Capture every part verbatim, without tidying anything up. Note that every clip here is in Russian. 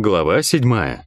Глава седьмая.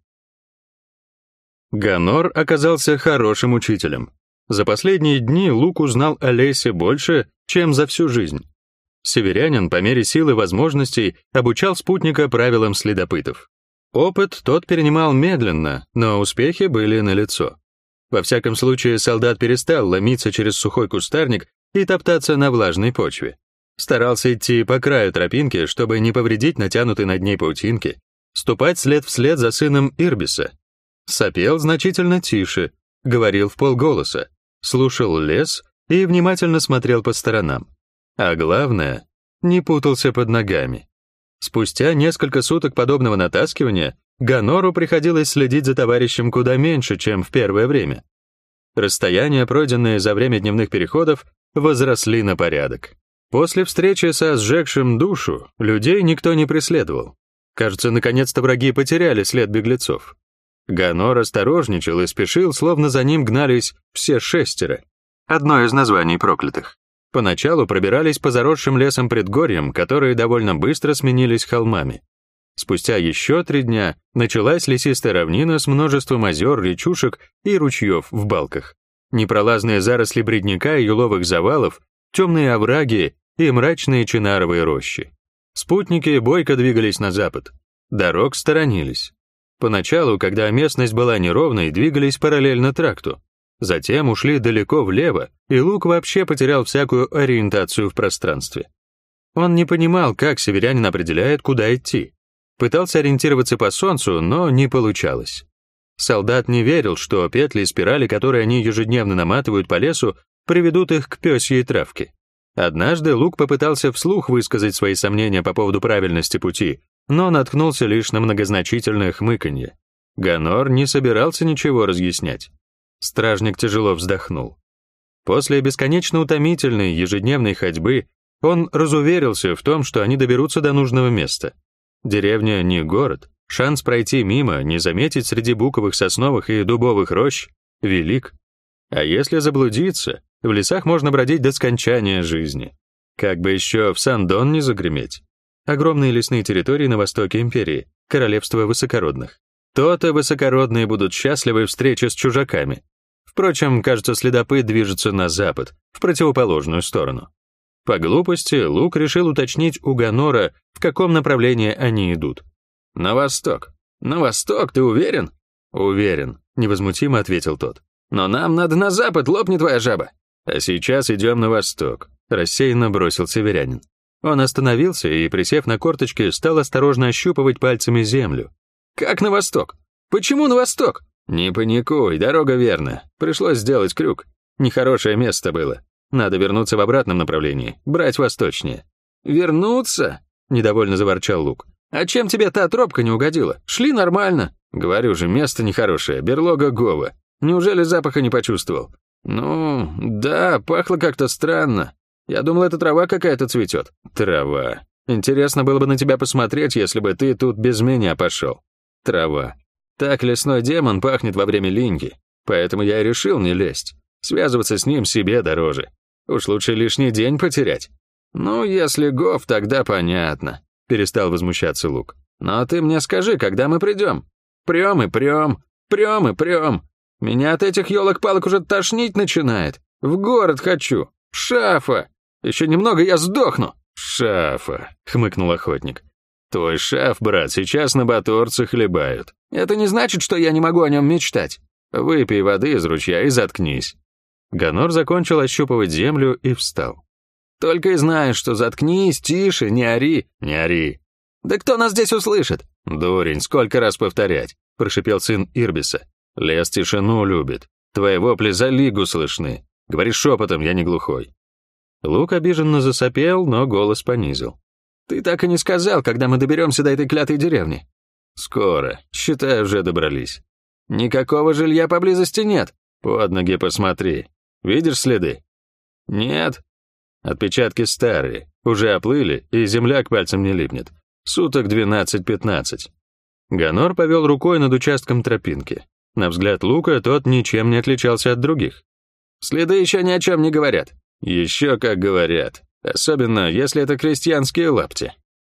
Ганор оказался хорошим учителем. За последние дни Лук узнал о лесе больше, чем за всю жизнь. Северянин по мере сил и возможностей обучал спутника правилам следопытов. Опыт тот перенимал медленно, но успехи были налицо. Во всяком случае, солдат перестал ломиться через сухой кустарник и топтаться на влажной почве. Старался идти по краю тропинки, чтобы не повредить натянутой над ней паутинки, ступать след вслед за сыном Ирбиса. Сопел значительно тише, говорил вполголоса, слушал лес и внимательно смотрел по сторонам. А главное, не путался под ногами. Спустя несколько суток подобного натаскивания Ганору приходилось следить за товарищем куда меньше, чем в первое время. Расстояния, пройденные за время дневных переходов, возросли на порядок. После встречи со сжегшим душу людей никто не преследовал. Кажется, наконец-то враги потеряли след беглецов. Ганор осторожничал и спешил, словно за ним гнались все шестеро. Одно из названий проклятых. Поначалу пробирались по заросшим лесом предгорьям, которые довольно быстро сменились холмами. Спустя еще три дня началась лесистая равнина с множеством озер, речушек и ручьев в балках. Непролазные заросли бредняка и еловых завалов, темные овраги и мрачные чинаровые рощи. Спутники бойко двигались на запад. Дорог сторонились. Поначалу, когда местность была неровной, двигались параллельно тракту. Затем ушли далеко влево, и Лук вообще потерял всякую ориентацию в пространстве. Он не понимал, как северянин определяет, куда идти. Пытался ориентироваться по солнцу, но не получалось. Солдат не верил, что петли и спирали, которые они ежедневно наматывают по лесу, приведут их к пёсьей травке. Однажды Лук попытался вслух высказать свои сомнения по поводу правильности пути, но наткнулся лишь на многозначительное хмыканье. Ганор не собирался ничего разъяснять. Стражник тяжело вздохнул. После бесконечно утомительной ежедневной ходьбы он разуверился в том, что они доберутся до нужного места. Деревня не город, шанс пройти мимо, не заметить среди буковых, сосновых и дубовых рощ велик. А если заблудиться, в лесах можно бродить до скончания жизни. Как бы еще в Сандон не загреметь. Огромные лесные территории на востоке империи, королевство высокородных. То-то высокородные будут счастливы встрече с чужаками. Впрочем, кажется, следопыт движется на запад, в противоположную сторону. По глупости Лук решил уточнить у Ганора, в каком направлении они идут. «На восток». «На восток, ты уверен?» «Уверен», — невозмутимо ответил тот. «Но нам надо на запад, лопни твоя жаба». «А сейчас идем на восток», — рассеянно бросил северянин. Он остановился и, присев на корточки, стал осторожно ощупывать пальцами землю. «Как на восток? Почему на восток?» «Не паникуй, дорога верна. Пришлось сделать крюк. Нехорошее место было. Надо вернуться в обратном направлении, брать восточнее». «Вернуться?» — недовольно заворчал Лук. «А чем тебе та тропка не угодила? Шли нормально». «Говорю же, место нехорошее, берлога Гова. Неужели запаха не почувствовал?» «Ну, да, пахло как-то странно. Я думал, это трава какая-то цветет». «Трава. Интересно было бы на тебя посмотреть, если бы ты тут без меня пошел». «Трава. Так лесной демон пахнет во время линьки, поэтому я и решил не лезть. Связываться с ним себе дороже. Уж лучше лишний день потерять». «Ну, если Гов, тогда понятно», — перестал возмущаться Лук. «Но ты мне скажи, когда мы придем? Прем и прем, прем и прем. Меня от этих елок-палок уже тошнить начинает. В город хочу. Шафа. Еще немного, я сдохну». «Шафа», — хмыкнул охотник. «Твой шаф, брат, сейчас на баторце хлебают. Это не значит, что я не могу о нем мечтать. Выпей воды из ручья и заткнись». Ганор закончил ощупывать землю и встал. «Только и знаешь, что заткнись, тише, не ори, не ори». «Да кто нас здесь услышит?» «Дурень, сколько раз повторять», — прошипел сын Ирбиса. «Лес тишину любит. Твои вопли за лигу слышны. Говори шепотом, я не глухой». Лук обиженно засопел, но голос понизил. «Ты так и не сказал, когда мы доберемся до этой клятой деревни». «Скоро. Считай, уже добрались». «Никакого жилья поблизости нет». «Под ноги посмотри. Видишь следы?» «Нет». «Отпечатки старые. Уже оплыли, и земля к пальцам не липнет. Суток двенадцать-пятнадцать». Ганор повел рукой над участком тропинки. На взгляд Лука тот ничем не отличался от других. «Следы еще ни о чем не говорят». «Еще как говорят. Особенно, если это крестьянские лапти.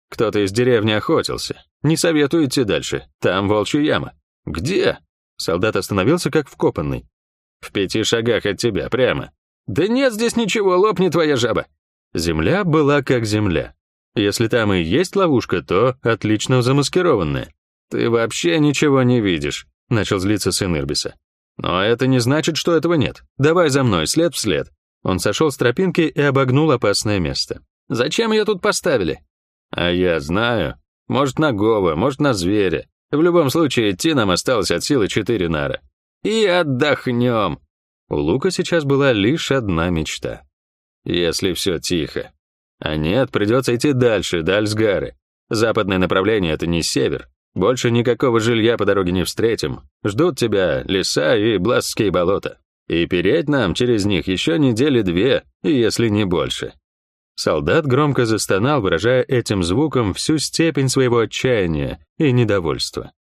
Кто-то из деревни охотился. Не советую идти дальше. Там волчья яма». «Где?» Солдат остановился как вкопанный. «В пяти шагах от тебя, прямо». «Да нет здесь ничего, лопни твоя жаба». Земля была как земля. Если там и есть ловушка, то отлично замаскированная. «Ты вообще ничего не видишь», — начал злиться сын Ирбиса. «Но это не значит, что этого нет. Давай за мной, след в след». Он сошел с тропинки и обогнул опасное место. «Зачем ее тут поставили?» «А я знаю. Может, на Гова, может, на зверя. В любом случае, идти нам осталось от силы четыре нара. И отдохнем». У Лука сейчас была лишь одна мечта. Если все тихо. А нет, придется идти дальше, до Альсгары. Западное направление — это не север. Больше никакого жилья по дороге не встретим. Ждут тебя леса и Бласские болота. И переть нам через них еще недели две, если не больше». Солдат громко застонал, выражая этим звуком всю степень своего отчаяния и недовольства.